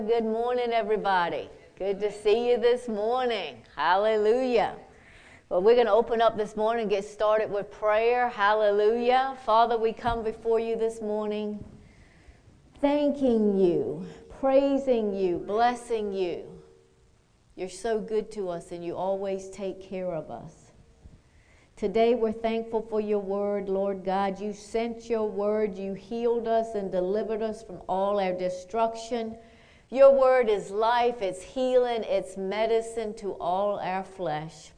Good morning, everybody. Good to see you this morning. Hallelujah. Well, we're going to open up this morning and get started with prayer. Hallelujah. Father, we come before you this morning thanking you, praising you, blessing you. You're so good to us and you always take care of us. Today we're thankful for your word, Lord God. You sent your word. You healed us and delivered us from all our destruction. Your word is life, it's healing, it's medicine to all our flesh.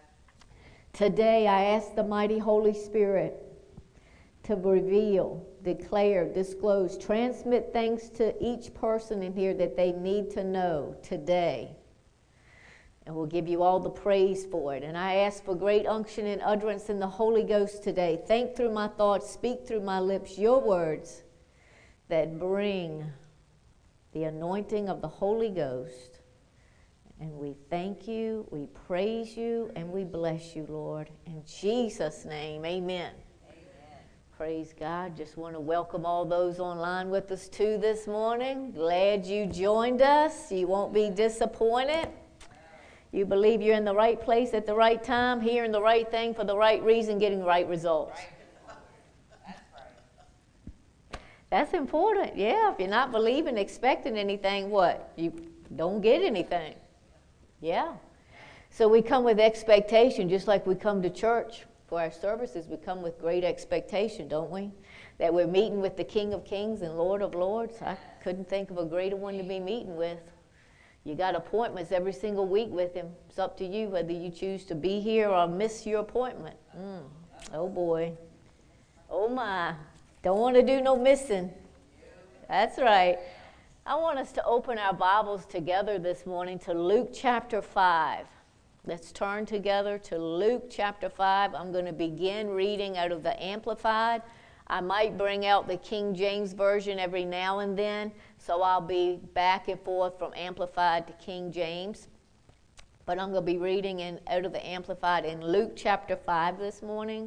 Today I ask the mighty Holy Spirit to reveal, declare, disclose, transmit things to each person in here that they need to know today. And we'll give you all the praise for it. And I ask for great unction and utterance in the Holy Ghost today. Think through my thoughts, speak through my lips your words that bring the anointing of the Holy Ghost. And we thank you, we praise you, and we bless you, Lord. In Jesus' name, amen. Praise God. Just want to welcome all those online with us too this morning. Glad you joined us. You won't be disappointed. You believe you're in the right place at the right time, hearing the right thing for the right reason, getting the right results. That's right. That's important. Yeah, if you're not believing, expecting anything, what? You don't get anything. Yeah. So we come with expectation, just like we come to church for our services. We come with great expectation, don't we? That we're meeting with the King of Kings and Lord of Lords. I couldn't think of a greater one to be meeting with. You got appointments every single week with him. It's up to you whether you choose to be here or miss your appointment. Oh boy. Oh my. Don't want to do no missing. That's right. I want us to open our Bibles together this morning to Luke chapter 5. Let's turn together to Luke chapter 5. I'm going to begin reading out of the Amplified. I might bring out the King James Version every now and then, so I'll be back and forth from Amplified to King James. But I'm going to be reading out of the Amplified in Luke chapter 5 this morning.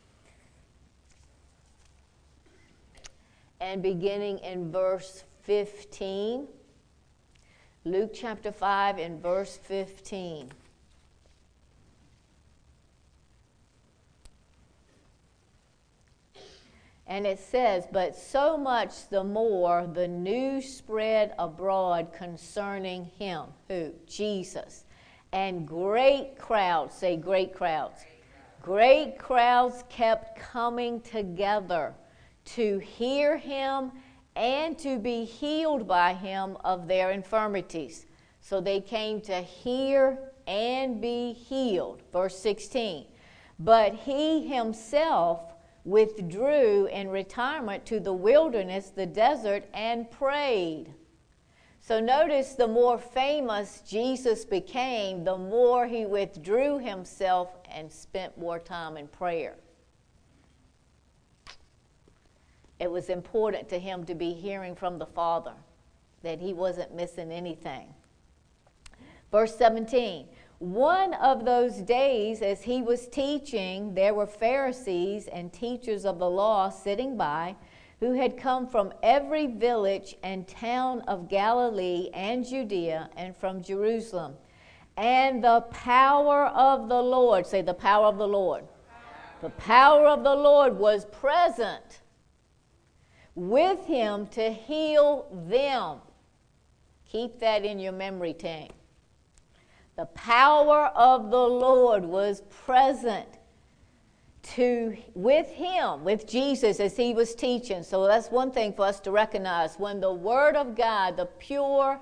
And beginning in verse 15. Luke chapter 5 and verse 15. And it says, but so much the more the news spread abroad concerning him. Who? Jesus. And great crowds, say great crowds. Great crowds kept coming together to hear him and to be healed by him of their infirmities. So they came to hear and be healed. Verse 16. But he himself withdrew in retirement to the wilderness, the desert, and prayed. So notice the more famous Jesus became, the more he withdrew himself and spent more time in prayer. It was important to him to be hearing from the Father, that he wasn't missing anything. Verse 17. One of those days, as he was teaching, there were Pharisees and teachers of the law sitting by, who had come from every village and town of Galilee and Judea and from Jerusalem. And the power of the Lord, say the power of the Lord. The power of the Lord was present with him to heal them. Keep that in your memory tank. The power of the Lord was present with him, with Jesus as he was teaching. So that's one thing for us to recognize. When the Word of God, the pure,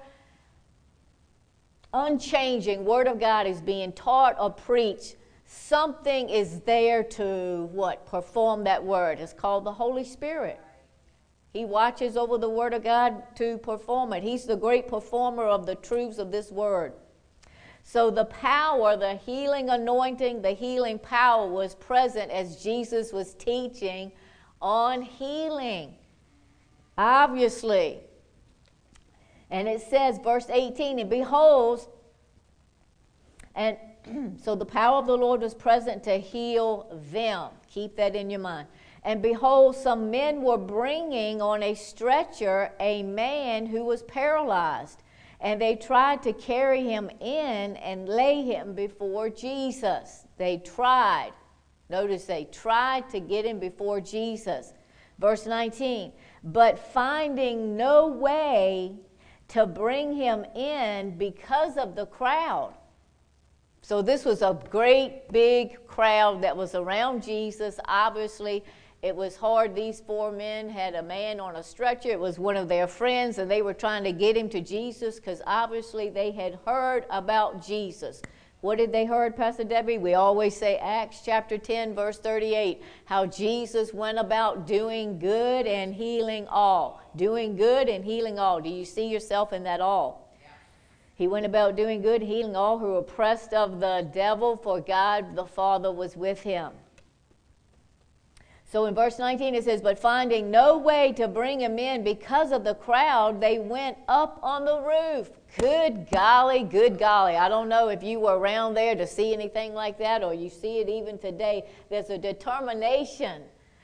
unchanging Word of God is being taught or preached, something is there to what? Perform that Word. It's called the Holy Spirit. He watches over the Word of God to perform it. He's the great performer of the truths of this Word. So the power, the healing anointing, the healing power was present as Jesus was teaching on healing. Obviously. And it says, verse 18, and behold, and so the power of the Lord was present to heal them. Keep that in your mind. And behold, some men were bringing on a stretcher a man who was paralyzed. And they tried to carry him in and lay him before Jesus. They tried. Notice they tried to get him before Jesus. Verse 19, but finding no way to bring him in because of the crowd. So this was a great big crowd that was around Jesus. Obviously, it was hard. These 4 men had a man on a stretcher. It was one of their friends, and they were trying to get him to Jesus because obviously they had heard about Jesus. What did they heard, Pastor Debbie? We always say Acts chapter 10, verse 38, how Jesus went about doing good and healing all. Doing good and healing all. Do you see yourself in that all? Yeah. He went about doing good, healing all who were oppressed of the devil, for God the Father was with him. So in verse 19 it says, but finding no way to bring him in because of the crowd, they went up on the roof. Good golly, good golly. I don't know if you were around there to see anything like that, or you see it even today. There's a determination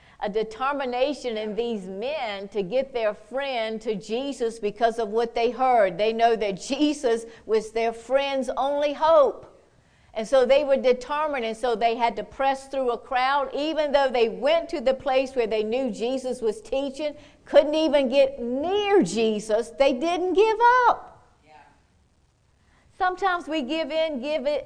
in these men to get their friend to Jesus because of what they heard. They know that Jesus was their friend's only hope. And so they were determined, and so they had to press through a crowd. Even though they went to the place where they knew Jesus was teaching, couldn't even get near Jesus, they didn't give up. Yeah. Sometimes we give in,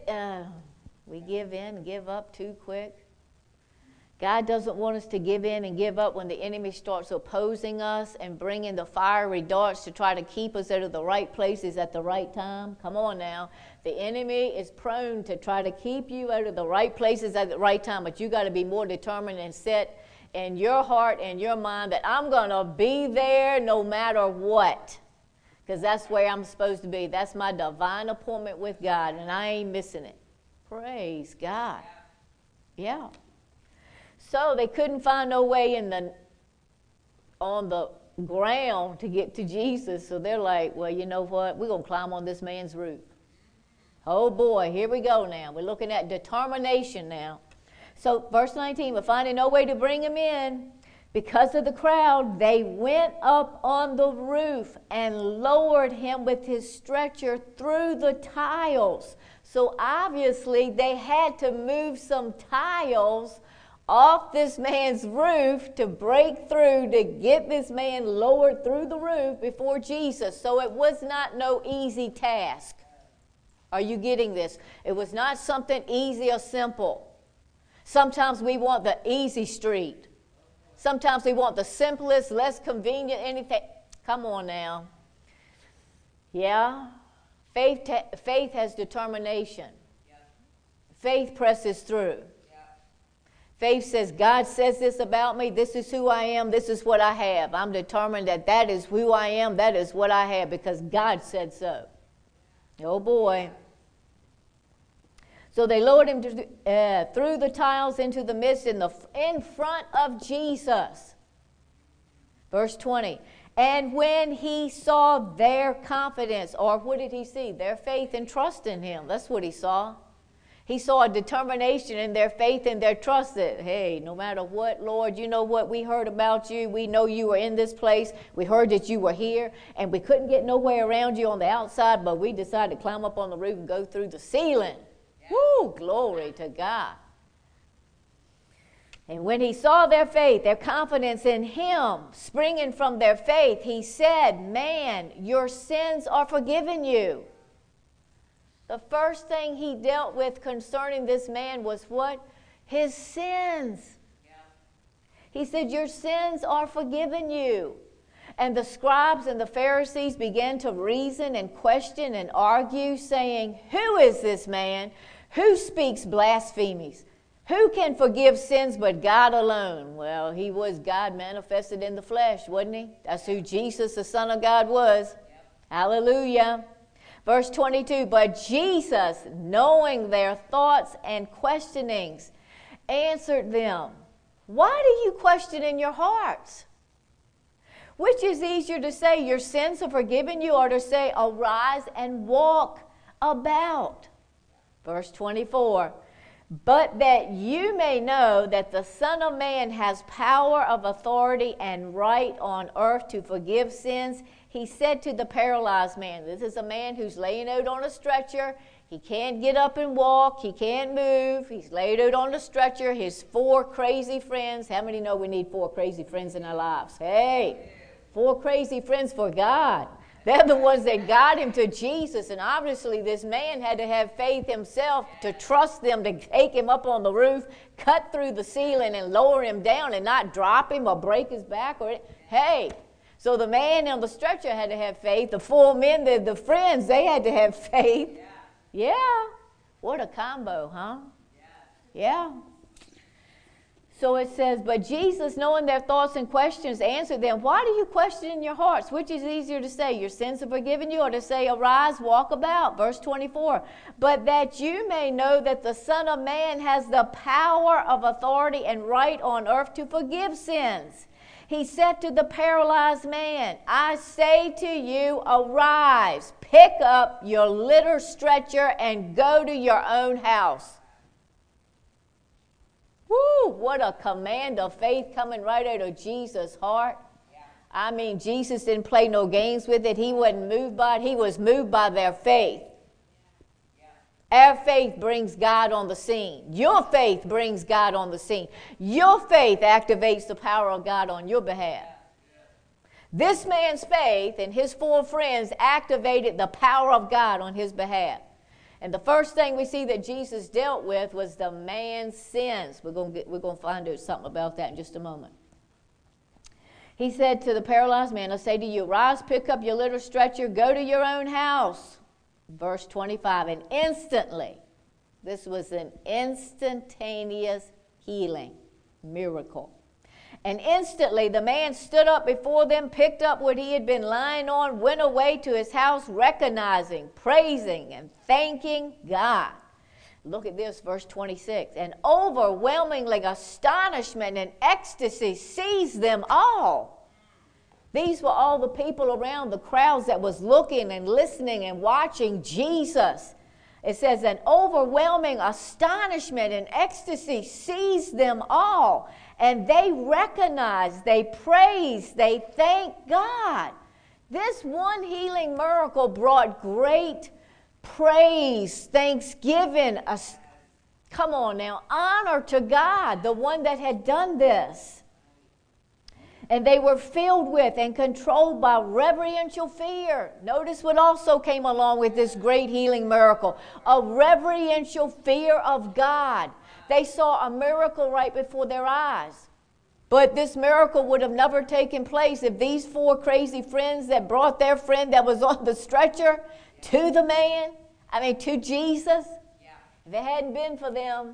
give up too quick. God doesn't want us to give in and give up when the enemy starts opposing us and bringing the fiery darts to try to keep us out of the right places at the right time. Come on now. The enemy is prone to try to keep you out of the right places at the right time, but you got to be more determined and set in your heart and your mind that I'm going to be there no matter what, because that's where I'm supposed to be. That's my divine appointment with God, and I ain't missing it. Praise God. Yeah. So they couldn't find no way on the ground to get to Jesus. So they're like, well, you know what? We're going to climb on this man's roof. Oh boy, here we go now. We're looking at determination now. So verse 19, but finding no way to bring him in because of the crowd, they went up on the roof and lowered him with his stretcher through the tiles. So obviously they had to move some tiles off this man's roof to break through, to get this man lowered through the roof before Jesus. So it was not no easy task. Are you getting this? It was not something easy or simple. Sometimes we want the easy street. Sometimes we want the simplest, less convenient, anything. Come on now. Yeah? Faith has determination. Faith presses through. Faith says, God says this about me. This is who I am. This is what I have. I'm determined that that is who I am. That is what I have because God said so. Oh, boy. So they lowered him through the tiles into the midst in front of Jesus. Verse 20. And when he saw their confidence, or what did he see? Their faith and trust in him. That's what he saw. He saw a determination in their faith and their trust that, hey, no matter what, Lord, you know what? We heard about you. We know you were in this place. We heard that you were here, and we couldn't get nowhere around you on the outside, but we decided to climb up on the roof and go through the ceiling. Yeah. Woo, glory to God. And when he saw their faith, their confidence in him springing from their faith, he said, man, your sins are forgiven you. The first thing he dealt with concerning this man was what? His sins. Yeah. He said, your sins are forgiven you. And the scribes and the Pharisees began to reason and question and argue, saying, who is this man? Who speaks blasphemies? Who can forgive sins but God alone? Well, he was God manifested in the flesh, wasn't he? That's who Jesus, the Son of God, was. Yep. Hallelujah. Verse 22, but Jesus, knowing their thoughts and questionings, answered them, why do you question in your hearts? Which is easier to say, your sins are forgiven you, or to say, arise and walk about? Verse 24, But that you may know that the Son of Man has power of authority and right on earth to forgive sins, he said to the paralyzed man. This is a man who's laying out on a stretcher. He can't get up and walk. He can't move. He's laid out on the stretcher. His 4 crazy friends. How many know we need 4 crazy friends in our lives? Hey, 4 crazy friends for God. They're the ones that got him to Jesus. And obviously this man had to have faith himself to trust them to take him up on the roof, cut through the ceiling and lower him down and not drop him or break his back. Hey, so the man on the stretcher had to have faith. The 4 men, the friends, they had to have faith. Yeah. What a combo, huh? Yeah. So it says, but Jesus, knowing their thoughts and questions, answered them, why do you question in your hearts? Which is easier to say, your sins are forgiven you, or to say, arise, walk about? Verse 24, but that you may know that the Son of Man has the power of authority and right on earth to forgive sins. He said to the paralyzed man, I say to you, arise, pick up your litter stretcher and go to your own house. Woo, what a command of faith coming right out of Jesus' heart. Yeah. I mean, Jesus didn't play no games with it. He wasn't moved by it. He was moved by their faith. Yeah. Our faith brings God on the scene. Your faith brings God on the scene. Your faith activates the power of God on your behalf. Yeah. This man's faith and his 4 friends activated the power of God on his behalf. And the first thing we see that Jesus dealt with was the man's sins. We're going to find out something about that in just a moment. He said to the paralyzed man, I say to you, rise, pick up your little stretcher, go to your own house. Verse 25, and instantly, this was an instantaneous healing miracle. And instantly the man stood up before them, picked up what he had been lying on, went away to his house, recognizing, praising, and thanking God. Look at this, verse 26. And overwhelmingly astonishment and ecstasy seized them all. These were all the people around, the crowds that was looking and listening and watching Jesus. It says an overwhelming astonishment and ecstasy seized them all. And they recognized, they praised, they thanked God. This one healing miracle brought great praise, thanksgiving, come on now, honor to God, the one that had done this. And they were filled with and controlled by reverential fear. Notice what also came along with this great healing miracle, a reverential fear of God. They saw a miracle right before their eyes. But this miracle would have never taken place if these 4 crazy friends that brought their friend that was on the stretcher to the man, to Jesus, if it hadn't been for them.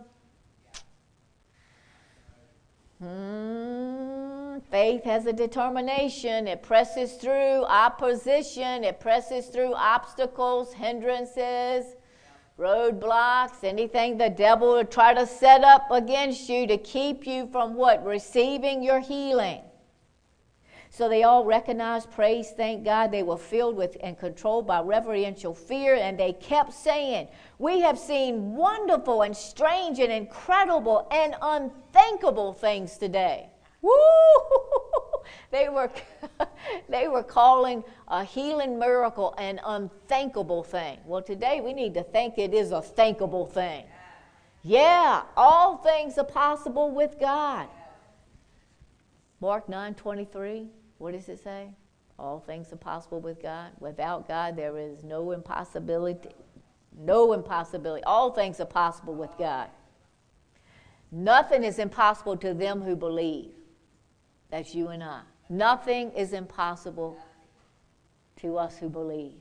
Faith has a determination. It presses through opposition. It presses through obstacles, hindrances, roadblocks, anything the devil would try to set up against you to keep you from what? Receiving your healing. So they all recognized, praised, thank God. They were filled with and controlled by reverential fear, and they kept saying, we have seen wonderful and strange and incredible and unthinkable things today. Woo! They were calling a healing miracle an unthinkable thing. Well, today we need to think it is a thinkable thing. Yeah, all things are possible with God. Mark 9:23, what does it say? All things are possible with God. Without God, there is no impossibility. No impossibility. All things are possible with God. Nothing is impossible to them who believe. That's you and I. Nothing is impossible to us who believe.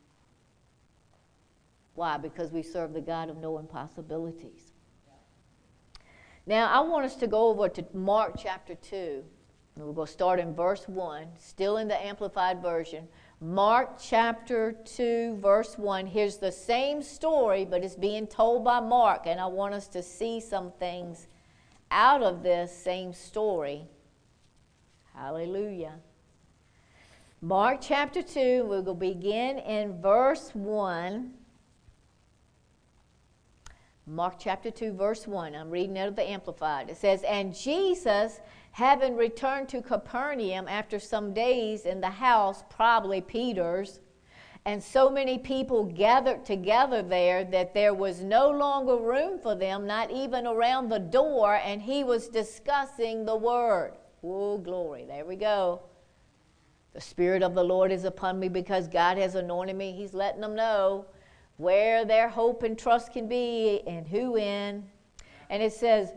Why? Because we serve the God of no impossibilities. Now, I want us to go over to Mark chapter 2. And we're going to start in verse 1, still in the Amplified Version. Mark chapter 2, verse 1. Here's the same story, but it's being told by Mark. And I want us to see some things out of this same story. Hallelujah. Mark chapter 2, we'll begin in verse 1. Mark chapter 2, verse 1. I'm reading out of the Amplified. It says, "And Jesus, having returned to Capernaum after some days in the house, probably Peter's, and so many people gathered together there that there was no longer room for them, not even around the door, and he was discussing the word." Oh, glory. There we go. The Spirit of the Lord is upon me because God has anointed me. He's letting them know where their hope and trust can be and who in. And it says,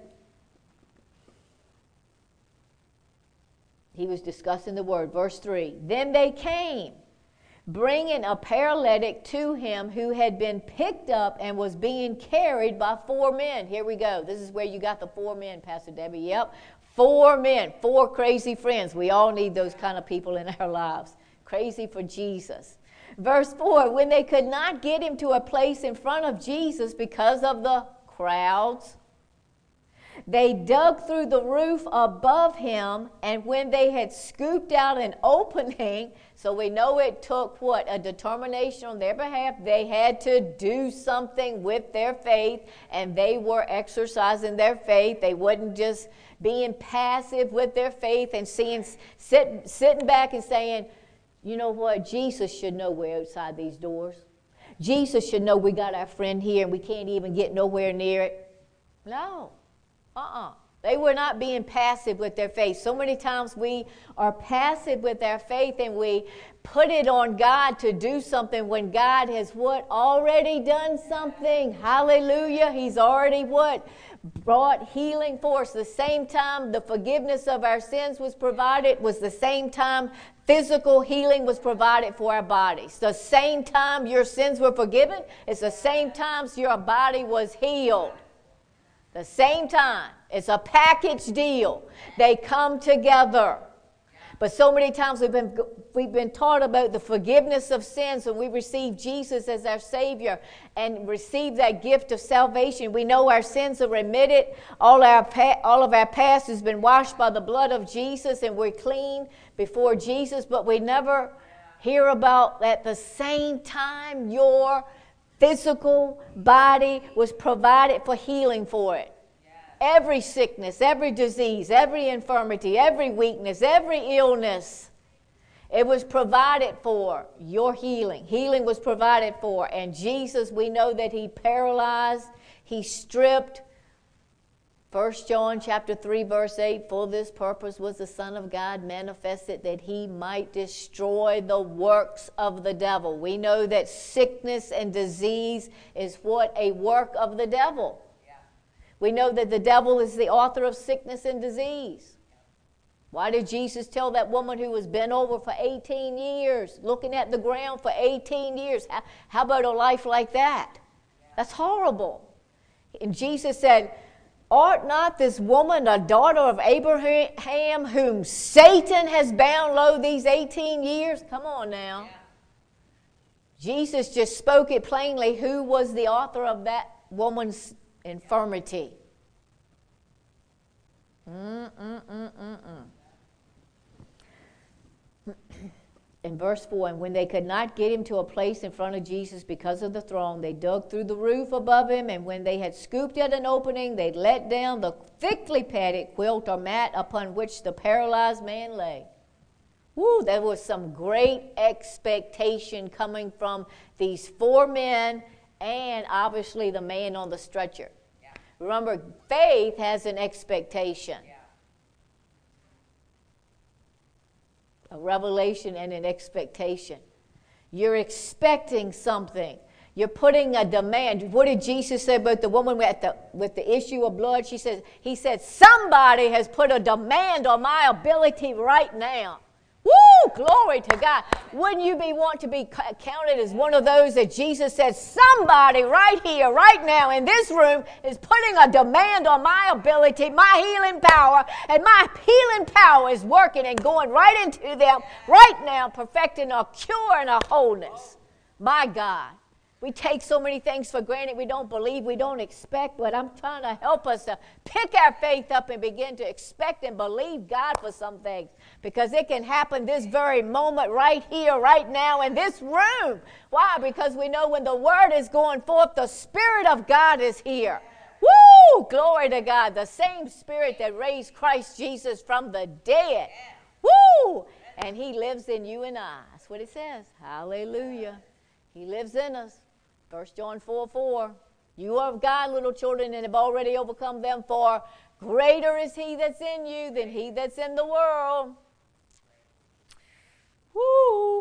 he was discussing the word. Verse 3, "Then they came, bringing a paralytic to him who had been picked up and was being carried by 4 men." Here we go. This is where you got the 4 men, Pastor Debbie. Yep. 4 men, 4 crazy friends. We all need those kind of people in our lives. Crazy for Jesus. Verse 4, "When they could not get him to a place in front of Jesus because of the crowds, they dug through the roof above him, and when they had scooped out an opening," so we know it took what? A determination on their behalf. They had to do something with their faith, and they were exercising their faith. They wasn't just being passive with their faith and sitting back and saying, "You know what? Jesus should know we're outside these doors. Jesus should know we got our friend here and we can't even get nowhere near it." No. They were not being passive with their faith. So many times we are passive with our faith and we put it on God to do something when God has what? Already done something. Hallelujah. He's already what? Brought healing for us. The same time the forgiveness of our sins was provided was the same time physical healing was provided for our bodies. The same time your sins were forgiven, it's the same time your body was healed. The same time. It's a package deal. They come together. But so many times we've been taught about the forgiveness of sins when we receive Jesus as our Savior and receive that gift of salvation. We know our sins are remitted. All of our past has been washed by the blood of Jesus and we're clean before Jesus. But we never hear about at the same time your physical body was provided for healing for it. Every sickness, every disease, every infirmity, every weakness, every illness, it was provided for your healing. Healing was provided for. And Jesus, we know that he paralyzed, he stripped. 1 John chapter 3, verse 8, "For this purpose was the Son of God manifested, that he might destroy the works of the devil." We know that sickness and disease is what? A work of the devil. We know that the devil is the author of sickness and disease. Why did Jesus tell that woman who was bent over for 18 years, looking at the ground for 18 years? How about a life like that? That's horrible. And Jesus said, "Art not this woman a daughter of Abraham, whom Satan has bound low these 18 years? Come on now. Yeah. Jesus just spoke it plainly. Who was the author of that woman's infirmity? In verse 4, "And when they could not get him to a place in front of Jesus because of the throng, they dug through the roof above him, and when they had scooped at an opening, they let down the thickly padded quilt or mat upon which the paralyzed man lay." Woo, there was some great expectation coming from these 4 men and obviously the man on the stretcher. Yeah. Remember, faith has an expectation. Yeah. A revelation and an expectation. You're expecting something. You're putting a demand. What did Jesus say about the woman with the issue of blood? He said, "Somebody has put a demand on my ability right now." Woo! Glory to God. Wouldn't you want to be counted as one of those that Jesus said, "Somebody right here, right now in this room is putting a demand on my ability, my healing power, and my healing power is working and going right into them right now, perfecting a cure and a wholeness." My God. We take so many things for granted we don't believe, we don't expect, but I'm trying to help us to pick our faith up and begin to expect and believe God for some things, because it can happen this very moment right here, right now in this room. Why? Because we know when the word is going forth, the Spirit of God is here. Woo! Glory to God. The same Spirit that raised Christ Jesus from the dead. Woo! And he lives in you and I. That's what it says. Hallelujah. He lives in us. 1 John 4:4. You are of God, little children, and have already overcome them, for greater is he that's in you than he that's in the world. Woo!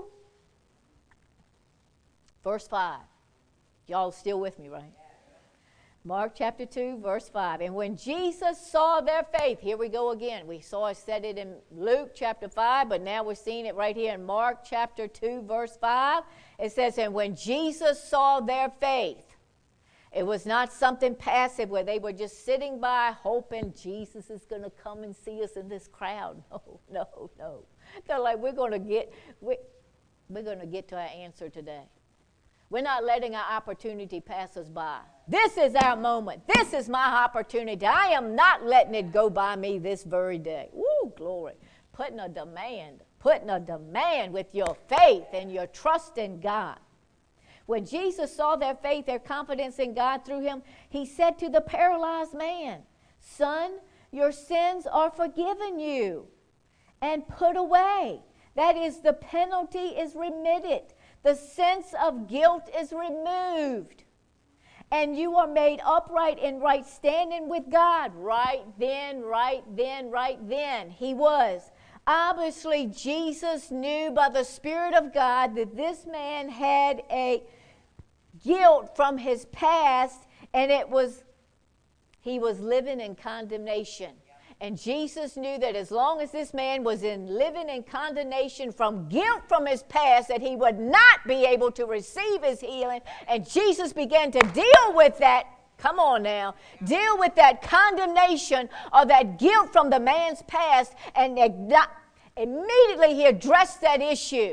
Verse 5. Y'all still with me, right? Mark chapter 2, verse 5. And when Jesus saw their faith, here we go again. We said it in Luke chapter 5, but now we're seeing it right here in Mark chapter 2, verse 5. It says, and when Jesus saw their faith, it was not something passive where they were just sitting by hoping Jesus is going to come and see us in this crowd. No. They're like, we're going to get to our answer today. We're not letting our opportunity pass us by. This is our moment. This is my opportunity. I am not letting it go by me this very day. Woo, glory. Putting a demand with your faith and your trust in God. When Jesus saw their faith, their confidence in God through him, he said to the paralyzed man, son, your sins are forgiven you and put away. That is, the penalty is remitted. The sense of guilt is removed. And you are made upright in right standing with God. Right then. He was. Obviously, Jesus knew by the Spirit of God that this man had a guilt from his past, and he was living in condemnation. And Jesus knew that as long as this man was living in condemnation from guilt from his past, that he would not be able to receive his healing. And Jesus began to deal with that. Come on now. Deal with that condemnation or that guilt from the man's past. And immediately he addressed that issue.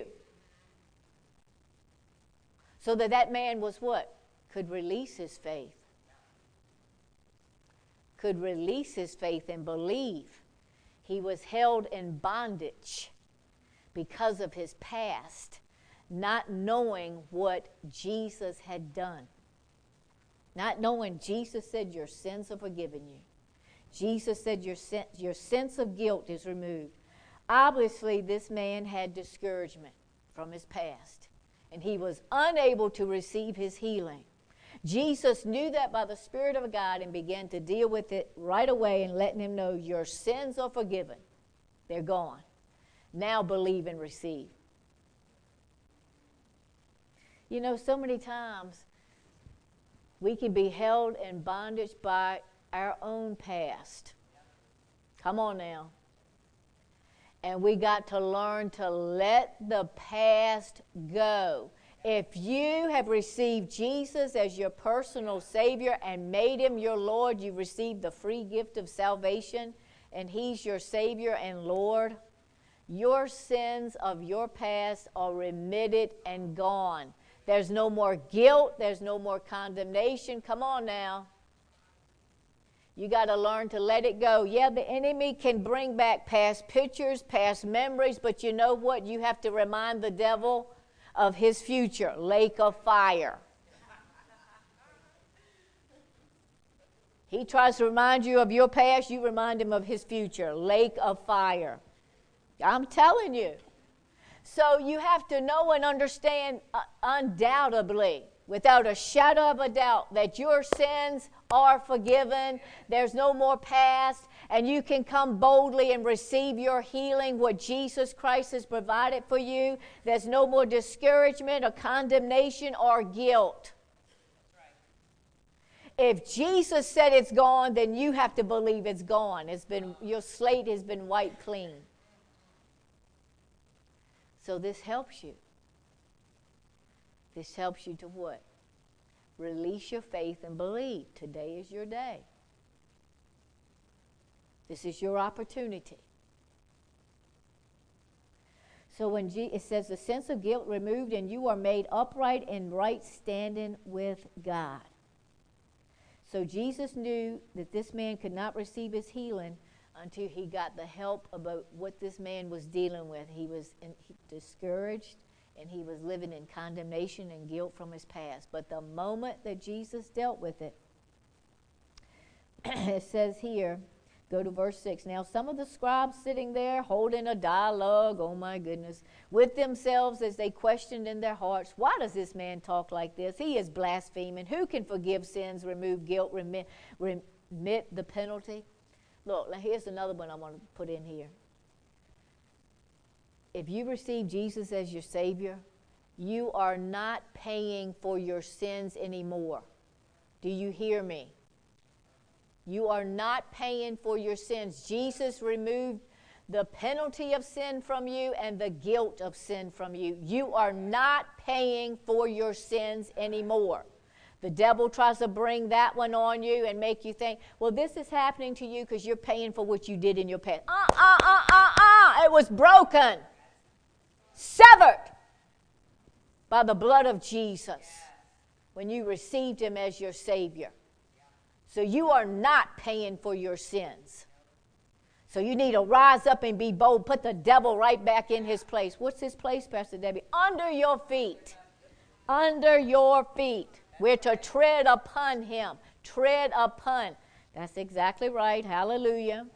So that man was what? Could release his faith. Could release his faith and believe. He was held in bondage because of his past, not knowing what Jesus had done. Not knowing. Jesus said your sins are forgiven you. Jesus said your sense of guilt is removed. Obviously, this man had discouragement from his past, and he was unable to receive his healing. Jesus knew that by the Spirit of God and began to deal with it right away and letting him know your sins are forgiven. They're gone. Now believe and receive. You know, so many times we can be held in bondage by our own past. Come on now. And we got to learn to let the past go. If you have received Jesus as your personal Savior and made him your Lord, you received the free gift of salvation, and he's your Savior and Lord, your sins of your past are remitted and gone. There's no more guilt. There's no more condemnation. Come on now. You got to learn to let it go. Yeah, the enemy can bring back past pictures, past memories, but you know what? You have to remind the devil of his future, lake of fire. He tries to remind you of your past, you remind him of his future, lake of fire. I'm telling you. So you have to know and understand undoubtedly, without a shadow of a doubt, that your sins are forgiven. There's no more past, and you can come boldly and receive your healing, what Jesus Christ has provided for you. There's no more discouragement or condemnation or guilt. If Jesus said it's gone, then you have to believe it's gone. Your slate has been wiped clean. So this helps you. This helps you to what? Release your faith and believe. Today is your day. This is your opportunity. So when it says the sense of guilt removed and you are made upright in right standing with God. So Jesus knew that this man could not receive his healing until he got the help about what this man was dealing with. He was discouraged, and he was living in condemnation and guilt from his past. But the moment that Jesus dealt with it, it says here, go to verse 6. Now some of the scribes sitting there holding a dialogue, oh my goodness, with themselves as they questioned in their hearts, why does this man talk like this? He is blaspheming. Who can forgive sins, remove guilt, remit the penalty? Look, now here's another one I want to put in here. If you receive Jesus as your Savior, you are not paying for your sins anymore. Do you hear me? You are not paying for your sins. Jesus removed the penalty of sin from you and the guilt of sin from you. You are not paying for your sins anymore. The devil tries to bring that one on you and make you think, well, this is happening to you because you're paying for what you did in your past. It was broken, severed by the blood of Jesus when you received him as your Savior. So you are not paying for your sins. So you need to rise up and be bold. Put the devil right back in his place. What's his place, Pastor Debbie? Under your feet. Under your feet. We're to tread upon him. Tread upon. That's exactly right. Hallelujah.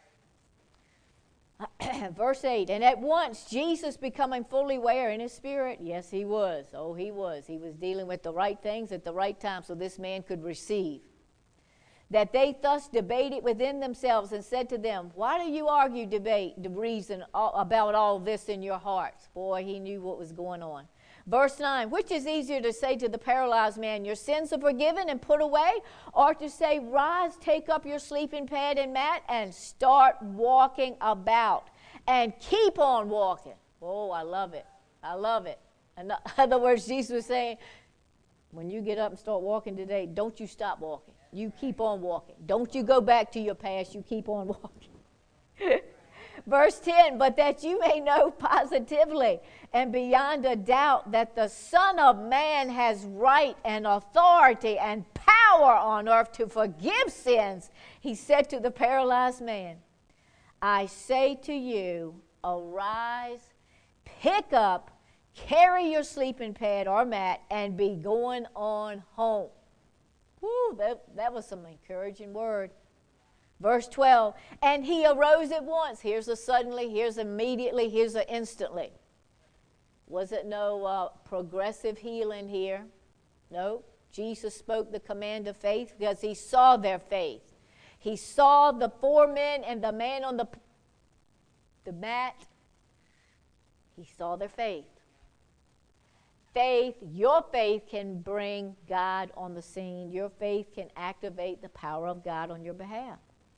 Verse 8. And at once Jesus becoming fully aware in his spirit. Yes, he was. Oh, he was. He was dealing with the right things at the right time so this man could receive. That they thus debated within themselves and said to them, why do you argue, debate, reason about all this in your hearts? Boy, he knew what was going on. Verse 9, which is easier to say to the paralyzed man, your sins are forgiven and put away, or to say, rise, take up your sleeping pad and mat, and start walking about, and keep on walking. Oh, I love it. I love it. In other words, Jesus was saying, when you get up and start walking today, don't you stop walking. You keep on walking. Don't you go back to your past. You keep on walking. Verse 10, but that you may know positively and beyond a doubt that the Son of Man has right and authority and power on earth to forgive sins, he said to the paralyzed man, I say to you, arise, pick up, carry your sleeping pad or mat, and be going on home. Woo, that was some encouraging word. Verse 12, and he arose at once. Here's a suddenly, here's immediately, here's a instantly. Was it no progressive healing here? No. Jesus spoke the command of faith because he saw their faith. He saw the 4 men and the man on the mat. He saw their faith. Faith, your faith can bring God on the scene. Your faith can activate the power of God on your behalf.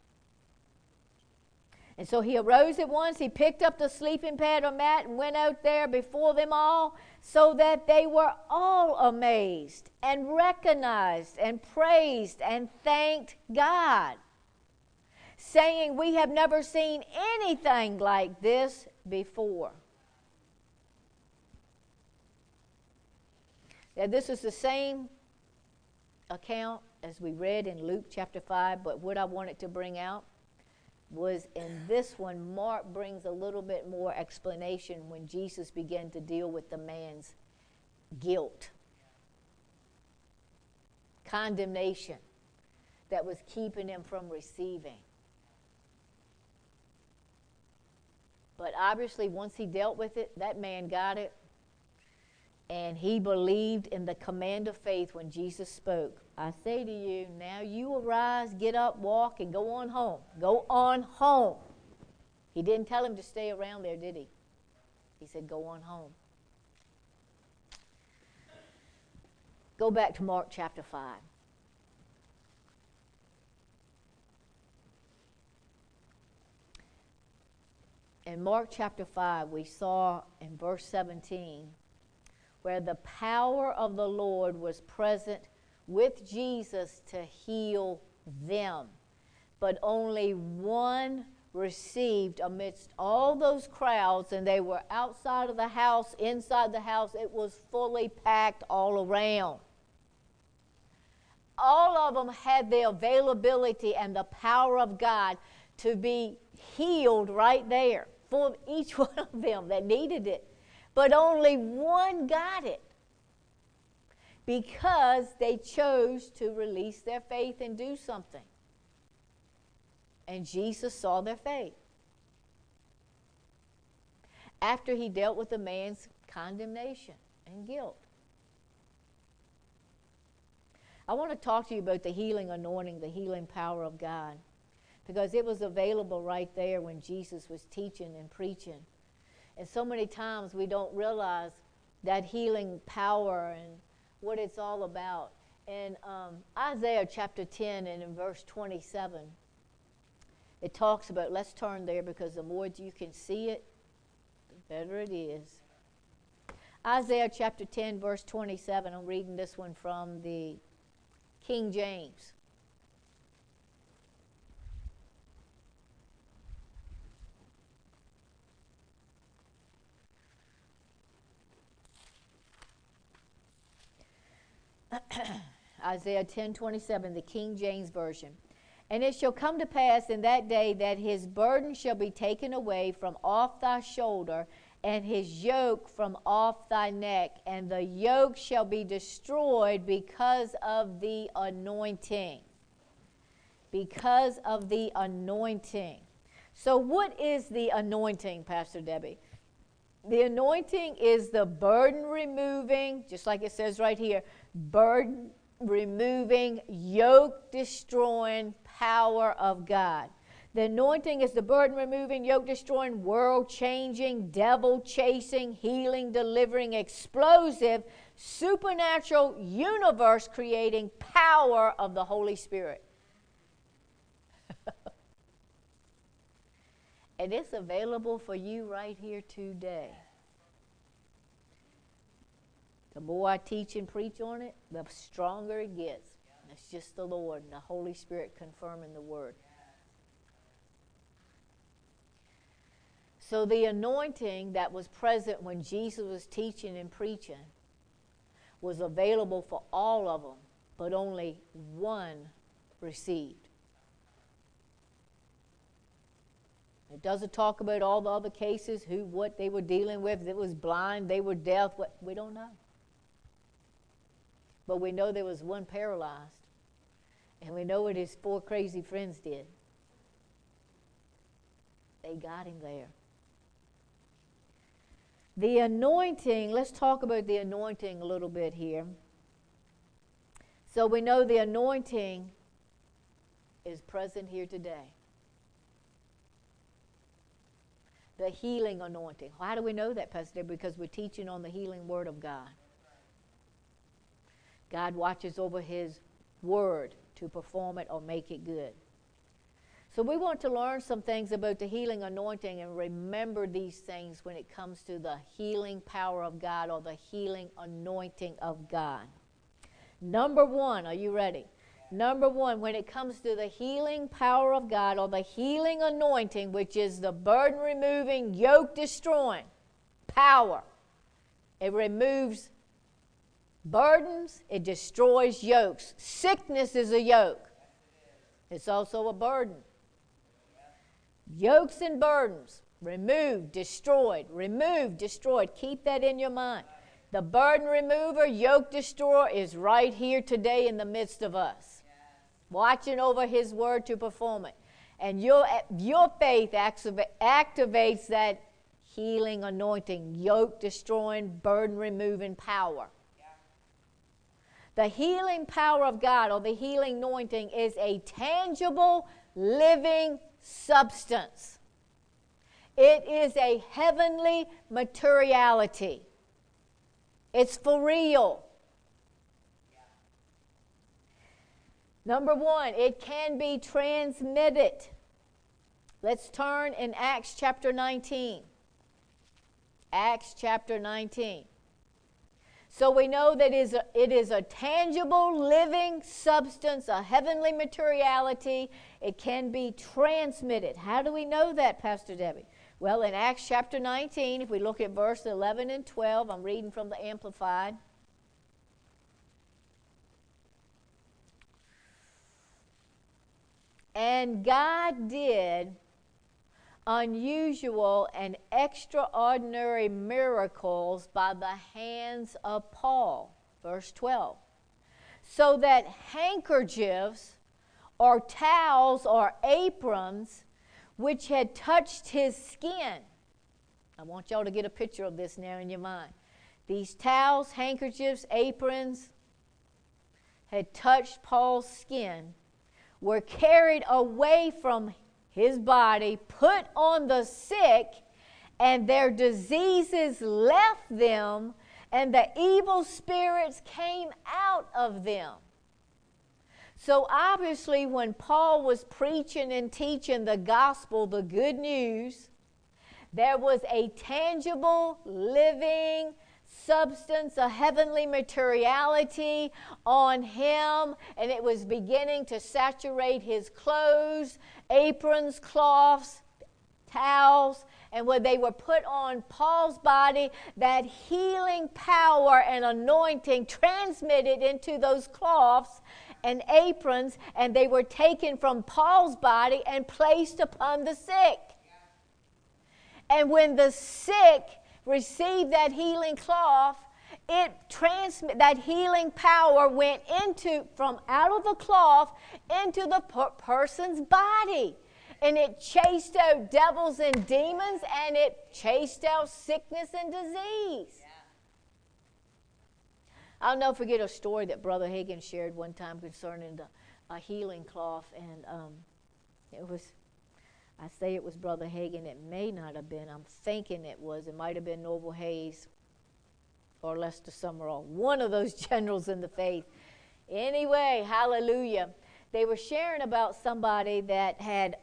And so he arose at once, he picked up the sleeping pad or mat and went out there before them all, so that they were all amazed and recognized and praised and thanked God, saying, we have never seen anything like this before. Now, this is the same account as we read in Luke chapter 5, but what I wanted to bring out was in this one, Mark brings a little bit more explanation when Jesus began to deal with the man's guilt, condemnation that was keeping him from receiving. But obviously, once he dealt with it, that man got it. And he believed in the command of faith when Jesus spoke. I say to you, now you arise, get up, walk, and go on home. Go on home. He didn't tell him to stay around there, did he? He said, go on home. Go back to Mark chapter 5. In Mark chapter 5, we saw in verse 17, where the power of the Lord was present with Jesus to heal them. But only one received amidst all those crowds, and they were outside of the house, inside the house. It was fully packed all around. All of them had the availability and the power of God to be healed right there for each one of them that needed it. But only one got it because they chose to release their faith and do something. And Jesus saw their faith. After he dealt with the man's condemnation and guilt. I want to talk to you about the healing anointing, the healing power of God, because it was available right there when Jesus was teaching and preaching. And so many times we don't realize that healing power and what it's all about. In Isaiah chapter 10 and in verse 27, it talks about, let's turn there because the more you can see it, the better it is. Isaiah chapter 10, verse 27, I'm reading this one from the King James. Isaiah 10:27, the King James Version. And it shall come to pass in that day that his burden shall be taken away from off thy shoulder, and his yoke from off thy neck, and the yoke shall be destroyed because of the anointing. Because of the anointing. So what is the anointing, Pastor Debbie? The anointing is the burden removing, just like it says right here, burden removing, yoke destroying power of God. The anointing is the burden removing, yoke destroying, world changing, devil chasing, healing, delivering, explosive, supernatural, universe creating power of the Holy Spirit. And it's available for you right here today. The more I teach and preach on it, the stronger it gets. And it's just the Lord and the Holy Spirit confirming the word. So the anointing that was present when Jesus was teaching and preaching was available for all of them, but only one received. It doesn't talk about all the other cases, what they were dealing with. If it was blind, they were deaf. We don't know. But we know there was one paralyzed. And we know what his 4 crazy friends did. They got him there. The anointing, let's talk about the anointing a little bit here. So we know the anointing is present here today. The healing anointing. Why do we know that, Pastor? Because we're teaching on the healing word of God. God watches over his word to perform it or make it good. So we want to learn some things about the healing anointing and remember these things when it comes to the healing power of God or the healing anointing of God. Number 1, are you ready? Number 1, when it comes to the healing power of God or the healing anointing, which is the burden removing, yoke destroying power. It removes burdens, it destroys yokes. Sickness is a yoke. It's also a burden. Yokes and burdens, removed, destroyed, removed, destroyed. Keep that in your mind. The burden remover, yoke destroyer is right here today in the midst of us. Watching over his word to perform it. And your faith activates that healing anointing, yoke destroying, burden removing power. The healing power of God or the healing anointing is a tangible, living substance. It is a heavenly materiality. It's for real. Number 1, it can be transmitted. Let's turn in Acts chapter 19. Acts chapter 19. So we know that it is a tangible, living substance, a heavenly materiality. It can be transmitted. How do we know that, Pastor Debbie? Well, in Acts chapter 19, if we look at verse 11 and 12, I'm reading from the Amplified. And God did unusual and extraordinary miracles by the hands of Paul. Verse 12. So that handkerchiefs or towels or aprons which had touched his skin. I want y'all to get a picture of this now in your mind. These towels, handkerchiefs, aprons had touched Paul's skin, were carried away from his body, put on the sick, and their diseases left them, and the evil spirits came out of them. So obviously when Paul was preaching and teaching the gospel, the good news, there was a tangible, living substance, a heavenly materiality on him, and it was beginning to saturate his clothes, aprons, cloths, towels, and when they were put on Paul's body, that healing power and anointing transmitted into those cloths and aprons, and they were taken from Paul's body and placed upon the sick. And when the sick received that healing cloth, that healing power went from out of the cloth into the person's body. And it chased out devils and demons, and it chased out sickness and disease. Yeah. I'll never forget a story that Brother Hagin shared one time concerning a healing cloth, and I say it was Brother Hagin. It may not have been. I'm thinking it was. It might have been Noble Hayes or Lester Summerall, one of those generals in the faith. Anyway, hallelujah. They were sharing about somebody that had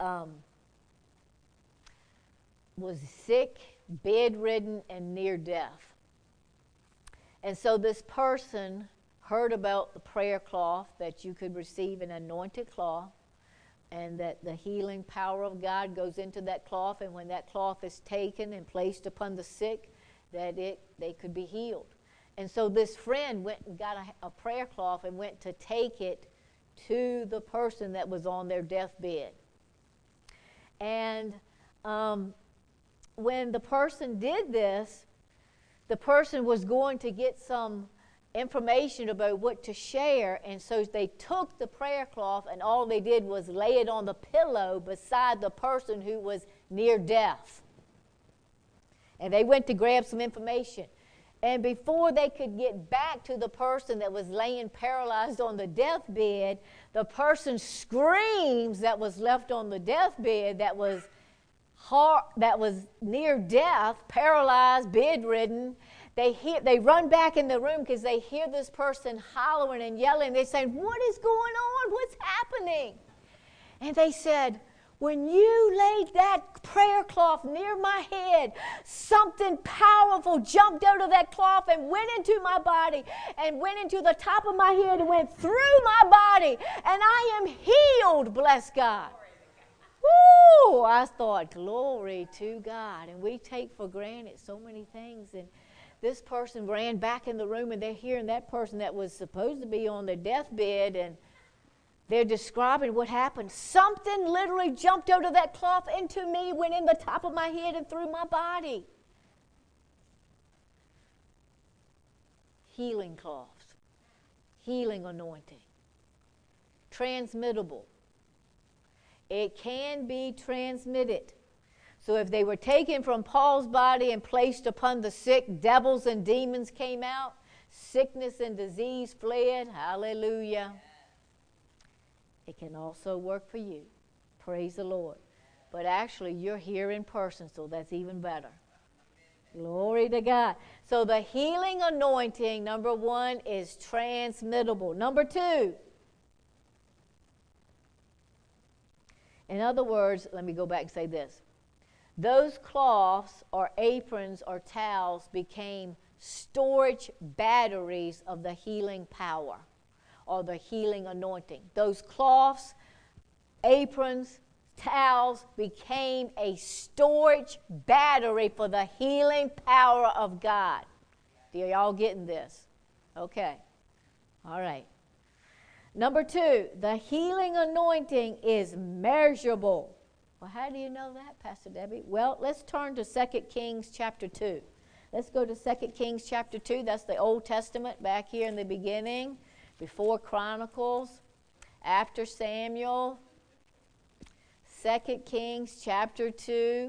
was sick, bedridden, and near death. And so this person heard about the prayer cloth, that you could receive an anointed cloth, and that the healing power of God goes into that cloth, and when that cloth is taken and placed upon the sick, that they could be healed. And so this friend went and got a prayer cloth and went to take it to the person that was on their deathbed. And when the person did this, the person was going to get some information about what to share, and so they took the prayer cloth and all they did was lay it on the pillow beside the person who was near death. And they went to grab some information. And before they could get back to the person that was laying paralyzed on the deathbed, the person's screams that was left on the deathbed that was near death, paralyzed, bedridden, they run back in the room because they hear this person hollering and yelling. They're saying, "What is going on? What's happening?" And they said, "When you laid that prayer cloth near my head, something powerful jumped out of that cloth and went into my body and went into the top of my head and went through my body, and I am healed, bless God." Woo! I thought, glory to God. And we take for granted so many things. And this person ran back in the room, and they're hearing that person that was supposed to be on their deathbed, and they're describing what happened. Something literally jumped out of that cloth into me, went in the top of my head and through my body. Healing cloths, healing anointing, transmittable. It can be transmitted. So if they were taken from Paul's body and placed upon the sick, devils and demons came out, sickness and disease fled. Hallelujah. It can also work for you. Praise the Lord. But actually, you're here in person, so that's even better. Glory to God. So the healing anointing, number one, is transmittable. Number two, in other words, let me go back and say this. Those cloths or aprons or towels became storage batteries of the healing power or the healing anointing. Those cloths, aprons, towels became a storage battery for the healing power of God. Do y'all getting this? Okay. All right. Number 2, the healing anointing is measurable. Well, how do you know that, Pastor Debbie? Well, let's turn to 2 Kings chapter 2. Let's go to 2 Kings chapter 2. That's the Old Testament back here in the beginning, before Chronicles, after Samuel. 2 Kings chapter 2.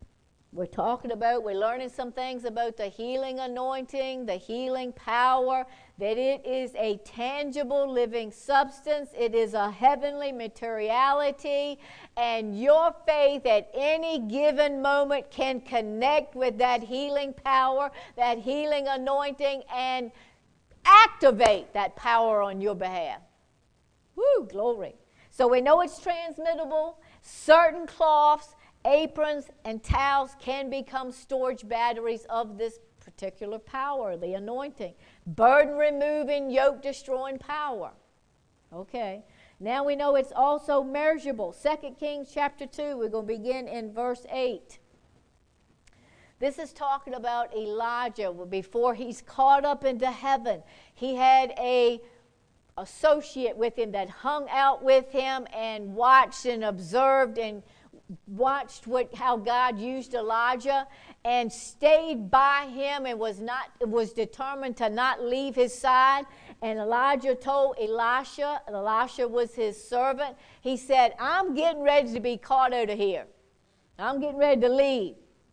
We're learning some things about the healing anointing, the healing power, that it is a tangible living substance. It is a heavenly materiality, and your faith at any given moment can connect with that healing power, that healing anointing, and activate that power on your behalf. Woo, glory. So we know it's transmittable. Certain cloths, aprons, and towels can become storage batteries of this particular power, the anointing. Burden removing, yoke destroying power. Okay. Now we know it's also measurable. 2 Kings chapter 2, we're going to begin in verse 8. This is talking about Elijah. Before he's caught up into heaven, he had a associate with him that hung out with him and watched and observed and watched how God used Elijah and stayed by him and was determined to not leave his side. And Elijah told Elisha was his servant, he said, I'm getting ready to be caught out of here. I'm getting ready to leave.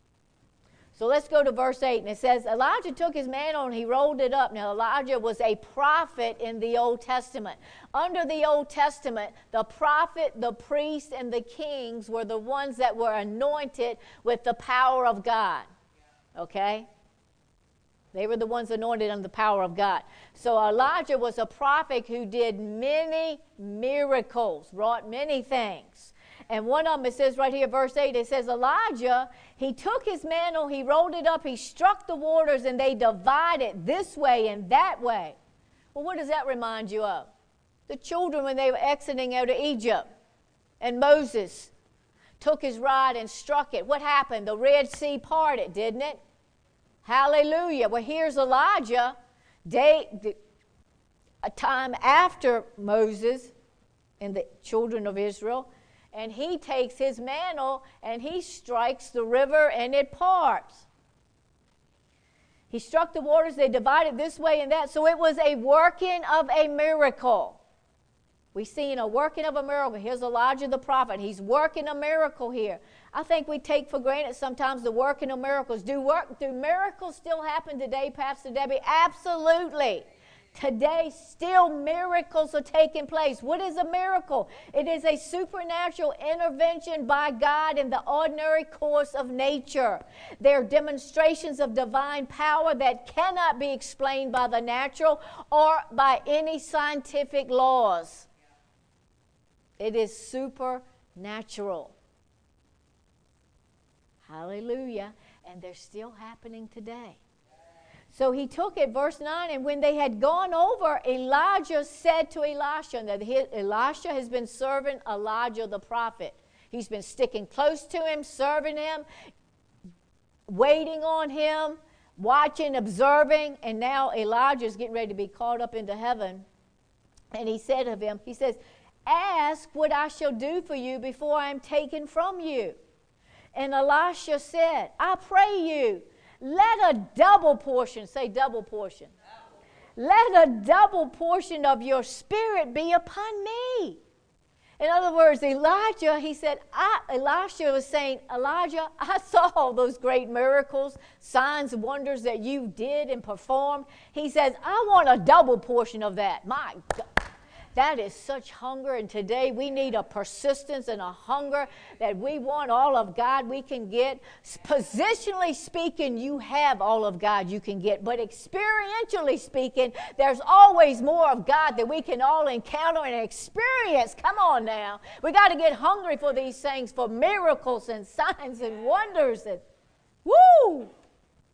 So let's go to verse 8, and it says, Elijah took his mantle and he rolled it up. Now, Elijah was a prophet in the Old Testament. Under the Old Testament, the prophet, the priest, and the kings were the ones that were anointed with the power of God. Okay? They were the ones anointed under the power of God. So Elijah was a prophet who did many miracles, wrought many things. And one of them, it says right here, verse 8, it says, Elijah, he took his mantle, he rolled it up, he struck the waters, and they divided this way and that way. Well, what does that remind you of? The children when they were exiting out of Egypt. And Moses took his rod and struck it. What happened? The Red Sea parted, didn't it? Hallelujah. Well, here's Elijah, a time after Moses and the children of Israel. And he takes his mantle and he strikes the river and it parts. He struck the waters, they divided this way and that. So it was a working of a miracle. We see a working of a miracle. Here's Elijah the prophet. He's working a miracle here. I think we take for granted sometimes the working of miracles. Do miracles still happen today, Pastor Debbie? Absolutely. Today, still miracles are taking place. What is a miracle? It is a supernatural intervention by God in the ordinary course of nature. They're demonstrations of divine power that cannot be explained by the natural or by any scientific laws. It is supernatural. Hallelujah. And they're still happening today. So he took it, verse 9, and when they had gone over, Elijah said to Elisha, that Elisha has been serving Elijah the prophet. He's been sticking close to him, serving him, waiting on him, watching, observing, and now Elijah's getting ready to be caught up into heaven. And he said of him, he says, ask what I shall do for you before I am taken from you. And Elisha said, I pray you, let a double portion, say double portion. Let a double portion of your spirit be upon me. In other words, Elijah, he said, Elisha was saying, Elijah, I saw those great miracles, signs and wonders that you did and performed. He says, I want a double portion of that. My God. That is such hunger, and today we need a persistence and a hunger that we want all of God we can get. Positionally speaking, you have all of God you can get, but experientially speaking, there's always more of God that we can all encounter and experience. Come on now. We got to get hungry for these things, for miracles and signs and wonders. And woo!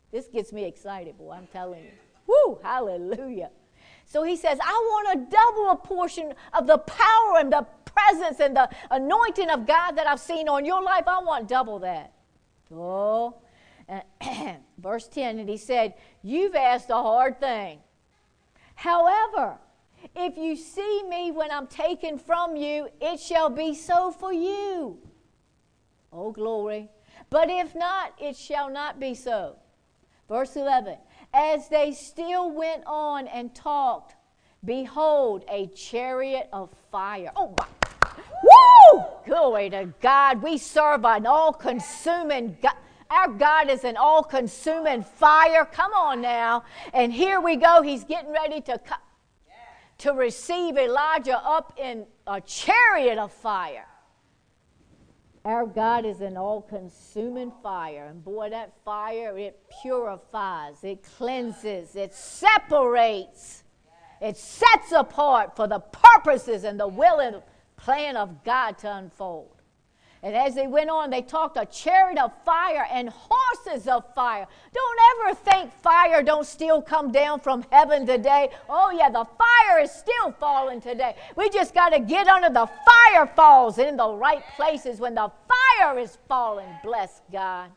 This gets me excited, boy, I'm telling you. Woo, hallelujah. So he says, I want a double portion of the power and the presence and the anointing of God that I've seen on your life. I want double that. Oh, verse 10, and he said, you've asked a hard thing. However, if you see me when I'm taken from you, it shall be so for you. Oh, glory. But if not, it shall not be so. Verse 11, as they still went on and talked, behold, a chariot of fire. Oh, my. Woo! Glory to God. We serve an all-consuming God. Our God is an all-consuming fire. Come on now. And here we go. He's getting ready to receive Elijah up in a chariot of fire. Our God is an all-consuming fire. And boy, that fire, it purifies, it cleanses, it separates, it sets apart for the purposes and the will and plan of God to unfold. And as they went on, they talked a chariot of fire and horses of fire. Don't ever think fire don't still come down from heaven today. Oh, yeah, the fire is still falling today. We just got to get under the fire falls in the right places when the fire is falling. Bless God.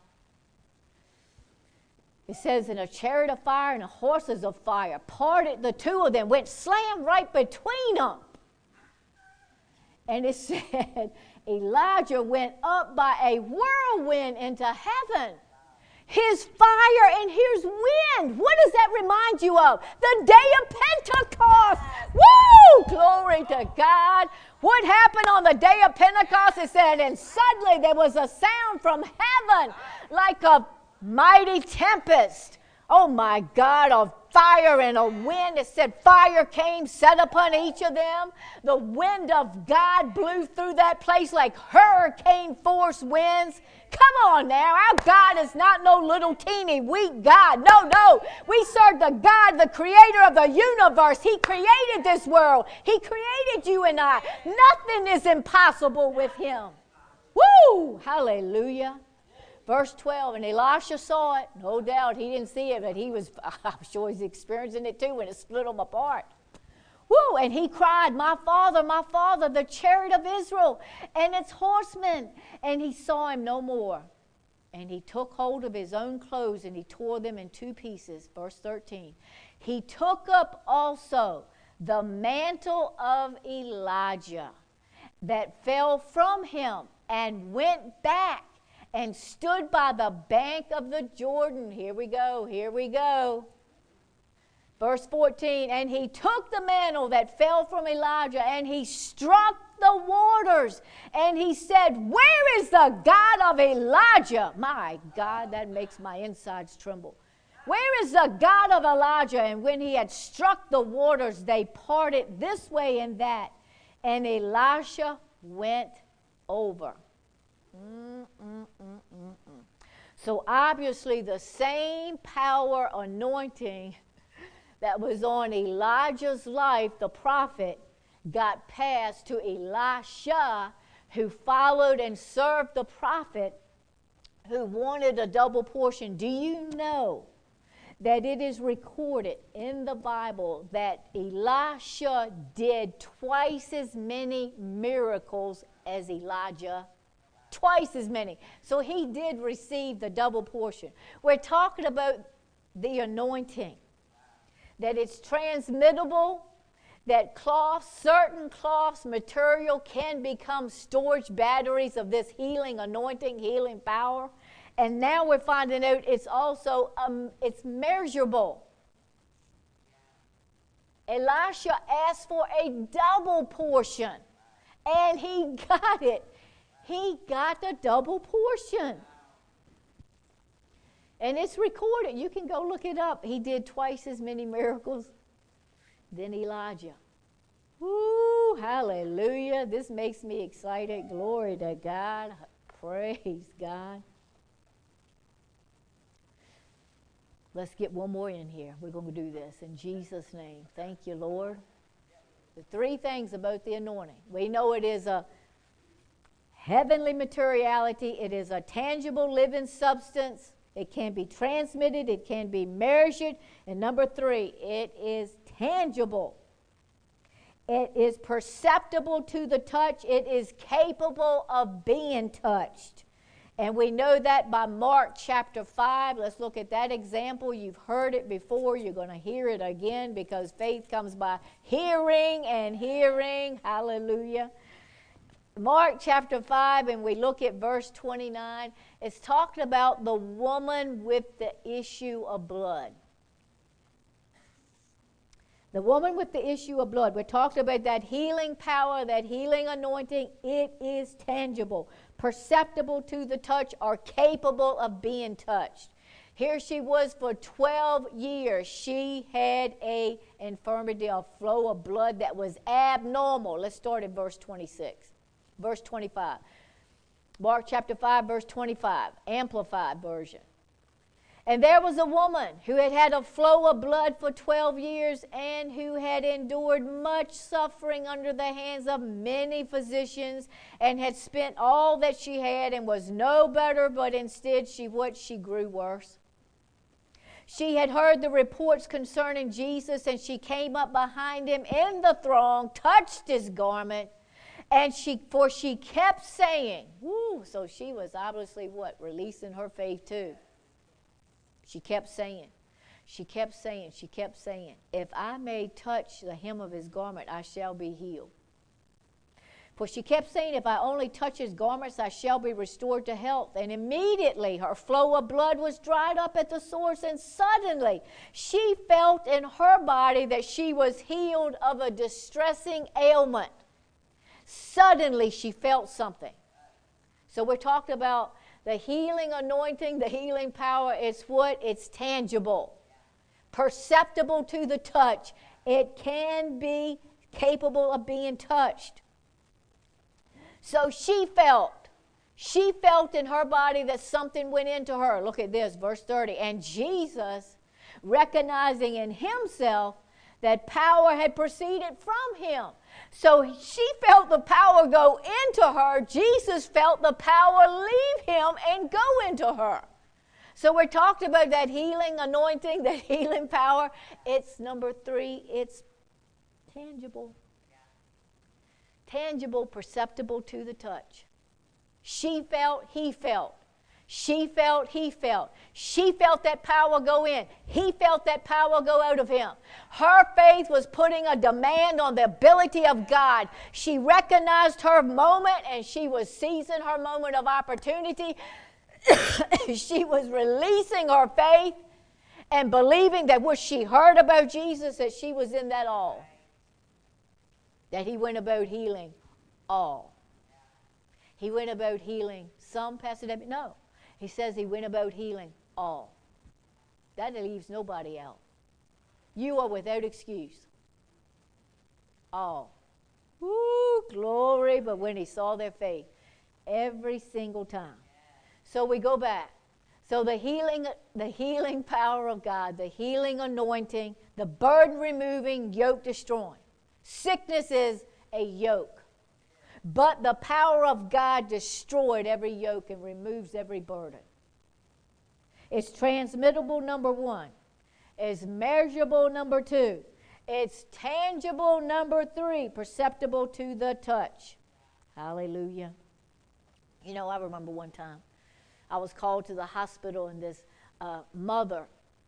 It says, in a chariot of fire and a horses of fire, parted the two of them, went slam right between them. And it said, Elijah went up by a whirlwind into heaven. His fire and his wind. What does that remind you of? The day of Pentecost. Woo! Glory to God. What happened on the day of Pentecost? It said, and suddenly there was a sound from heaven like a mighty tempest. Oh my God, of fire and a wind. It said fire came, set upon each of them. The wind of God blew through that place like hurricane force winds. Come on now, our God is not no little teeny weak God. No. We serve the God, the creator of the universe. He created this world. He created you and I. Nothing is impossible with him. Woo! Hallelujah. Verse 12, and Elisha saw it. No doubt he didn't see it, but I'm sure he's experiencing it too when it split them apart. Woo! And he cried, my father, the chariot of Israel and its horsemen. And he saw him no more. And he took hold of his own clothes and he tore them in two pieces. Verse 13. He took up also the mantle of Elijah that fell from him and went back and stood by the bank of the Jordan. Here we go. Verse 14, and he took the mantle that fell from Elijah, and he struck the waters, and he said, where is the God of Elijah? My God, that makes my insides tremble. Where is the God of Elijah? And when he had struck the waters, they parted this way and that, and Elisha went over. So obviously the same power anointing that was on Elijah's life, the prophet, got passed to Elisha, who followed and served the prophet, who wanted a double portion. Do you know that it is recorded in the Bible that Elisha did twice as many miracles as Elijah? Twice as many. So he did receive the double portion. We're talking about the anointing, that it's transmittable, that certain cloths, material can become storage batteries of this healing anointing, healing power. And now we're finding out it's also, it's measurable. Elisha asked for a double portion, and he got it. He got the double portion. And it's recorded. You can go look it up. He did twice as many miracles than Elijah. Woo, hallelujah. This makes me excited. Glory to God. Praise God. Let's get one more in here. We're going to do this in Jesus' name. Thank you, Lord. The three things about the anointing. We know it is a heavenly materiality. It is a tangible living substance. It can be transmitted. It can be measured. And number 3, it is tangible. It is perceptible to the touch. It is capable of being touched. And we know that by Mark chapter 5. Let's look at that example. You've heard it before. You're going to hear it again because faith comes by hearing and hearing. Hallelujah. Mark chapter 5, and we look at verse 29. It's talking about the woman with the issue of blood. The woman with the issue of blood. We're talking about that healing power, that healing anointing. It is tangible, perceptible to the touch, or capable of being touched. Here she was for 12 years. She had an infirmity, a flow of blood that was abnormal. Let's start at verse 26. Verse 25. Mark chapter 5, verse 25. Amplified version. And there was a woman who had had a flow of blood for 12 years and who had endured much suffering under the hands of many physicians and had spent all that she had and was no better, but instead she grew worse. She had heard the reports concerning Jesus, and she came up behind him in the throng, touched his garment, and she kept saying, so she was obviously releasing her faith too. She kept saying, if I may touch the hem of his garment, I shall be healed. For she kept saying, if I only touch his garments, I shall be restored to health. And immediately her flow of blood was dried up at the source, and suddenly she felt in her body that she was healed of a distressing ailment. Suddenly she felt something. So we're talking about the healing anointing, the healing power. It's tangible, perceptible to the touch. It can be capable of being touched. So she felt in her body that something went into her. Look at this, verse 30. And Jesus, recognizing in himself that power had proceeded from him. So she felt the power go into her. Jesus felt the power leave him and go into her. So we're talking about that healing anointing, that healing power. It's number 3, it's tangible. Tangible, perceptible to the touch. She felt, he felt. She felt, he felt. She felt that power go in. He felt that power go out of him. Her faith was putting a demand on the ability of God. She recognized her moment, and she was seizing her moment of opportunity. She was releasing her faith and believing that what she heard about Jesus, that she was in that all. That he went about healing all. He went about healing some, Pastor Debbie? No. He says he went about healing all. That leaves nobody out. You are without excuse. All. Woo, glory. But when he saw their faith, every single time. So we go back. So the healing power of God, the healing anointing, the burden removing, yoke destroying. Sickness is a yoke. But the power of God destroyed every yoke and removes every burden. It's transmittable, number 1. It's measurable, number 2. It's tangible, number 3. Perceptible to the touch. Hallelujah. You know, I remember one time I was called to the hospital, and this mother,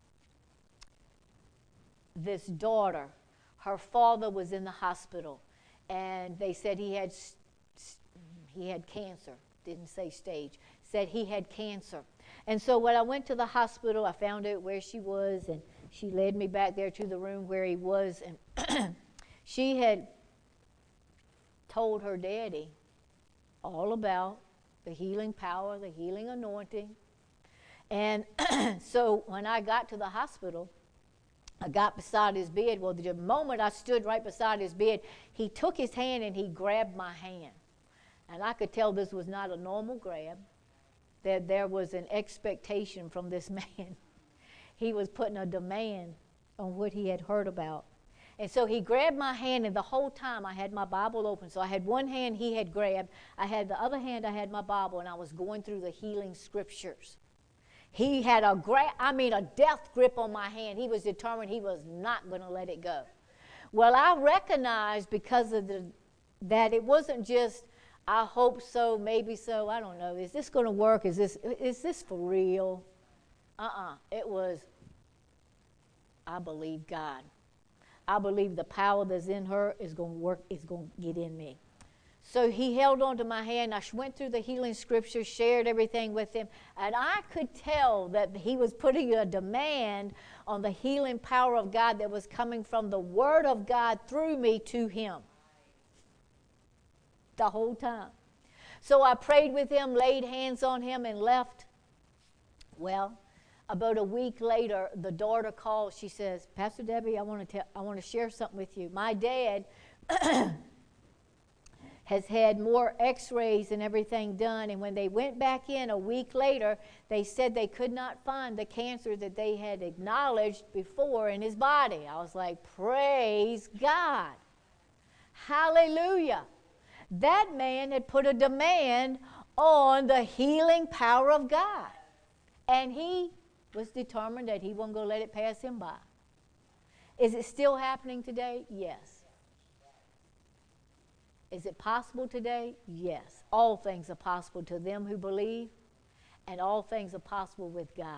this daughter, her father was in the hospital, and they said he had cancer. Didn't say stage. Said he had cancer. And so when I went to the hospital, I found out where she was, and she led me back there to the room where he was, and she had told her daddy all about the healing power, the healing anointing. And so when I got to the hospital, I got beside his bed. Well, the moment I stood right beside his bed, he took his hand and he grabbed my hand. And I could tell this was not a normal grab, that there was an expectation from this man. He was putting a demand on what he had heard about. And so he grabbed my hand, and the whole time I had my Bible open. So I had one hand he had grabbed. I had the other hand, I had my Bible, and I was going through the healing scriptures. He had a death grip on my hand. He was determined he was not going to let it go. Well, I recognized because of that it wasn't just, I hope so, maybe so, I don't know. Is this going to work? Is this for real? It was, I believe God. I believe the power that's in her is going to work, is going to get in me. So he held on to my hand. I went through the healing scriptures, shared everything with him, and I could tell that he was putting a demand on the healing power of God that was coming from the Word of God through me to him the whole time. So I prayed with him, laid hands on him, and left. Well, about a week later, the daughter called. She says, Pastor Debbie, I want to share something with you. My dad has had more x-rays and everything done, and when they went back in a week later, they said they could not find the cancer that they had acknowledged before in his body. I was like, praise God. Hallelujah. That man had put a demand on the healing power of God, and he was determined that he wasn't going to let it pass him by. Is it still happening today? Yes. Is it possible today? Yes. All things are possible to them who believe, and all things are possible with God.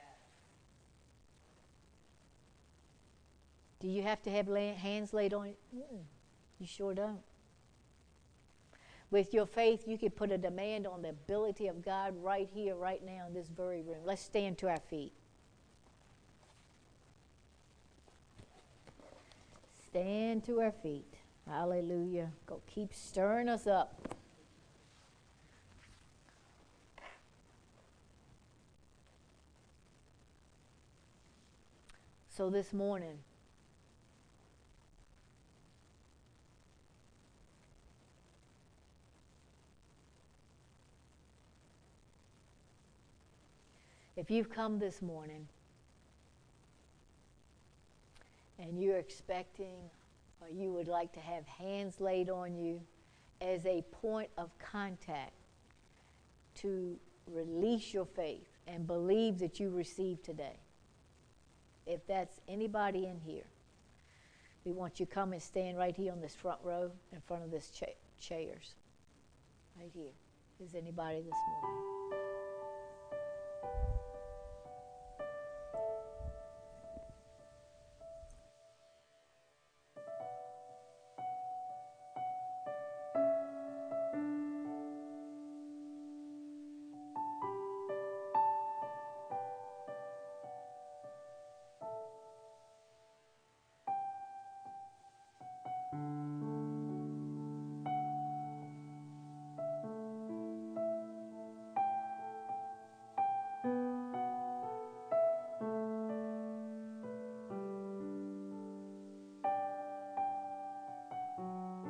Do you have to have hands laid on you? You sure don't. With your faith, you can put a demand on the ability of God right here, right now, in this very room. Let's stand to our feet. Stand to our feet. Hallelujah. Go keep stirring us up. So this morning, if you've come this morning and you're expecting or you would like to have hands laid on you as a point of contact to release your faith and believe that you received today, if that's anybody in here, we want you to come and stand right here on this front row in front of this chairs. Right here. Is anybody this morning?